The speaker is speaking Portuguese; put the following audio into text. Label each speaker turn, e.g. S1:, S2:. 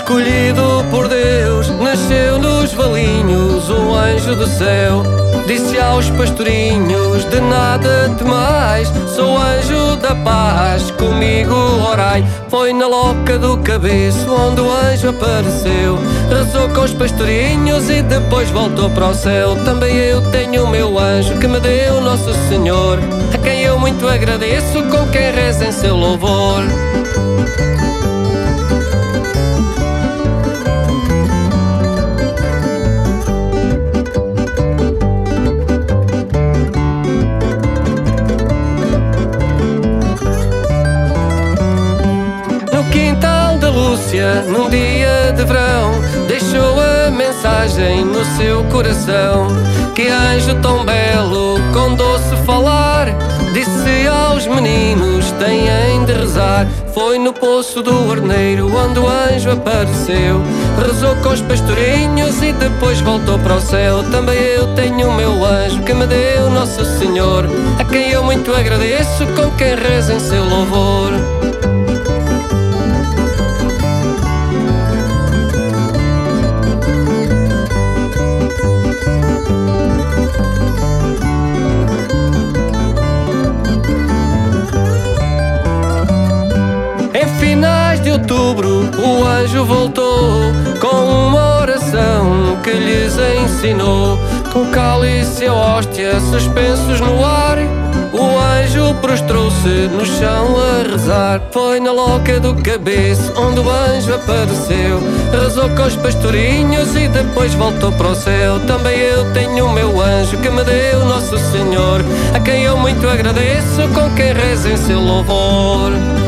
S1: Escolhido por Deus, nasceu nos valinhos o anjo do céu. Disse aos pastorinhos, de nada temais, sou anjo da paz, comigo orai. Foi na loca do cabeço onde o anjo apareceu. Rezou com os pastorinhos e depois voltou para o céu. Também eu tenho o meu anjo que me deu Nosso Senhor, a quem eu muito agradeço, com quem reza em seu louvor. Num dia de verão, deixou a mensagem no seu coração. Que anjo tão belo, com doce falar, disse aos meninos, têm de rezar. Foi no poço do Arneiro onde o anjo apareceu. Rezou com os pastorinhos e depois voltou para o céu. Também eu tenho o meu anjo que me deu Nosso Senhor, a quem eu muito agradeço, com quem reza em seu louvor. Finais de outubro o anjo voltou com uma oração que lhes ensinou. Com cálice e a hóstia suspensos no ar, o anjo prostrou-se no chão a rezar. Foi na loca do cabeço onde o anjo apareceu. Rezou com os pastorinhos e depois voltou para o céu. Também eu tenho o meu anjo que me deu Nosso Senhor, a quem eu muito agradeço, com quem reza em seu louvor.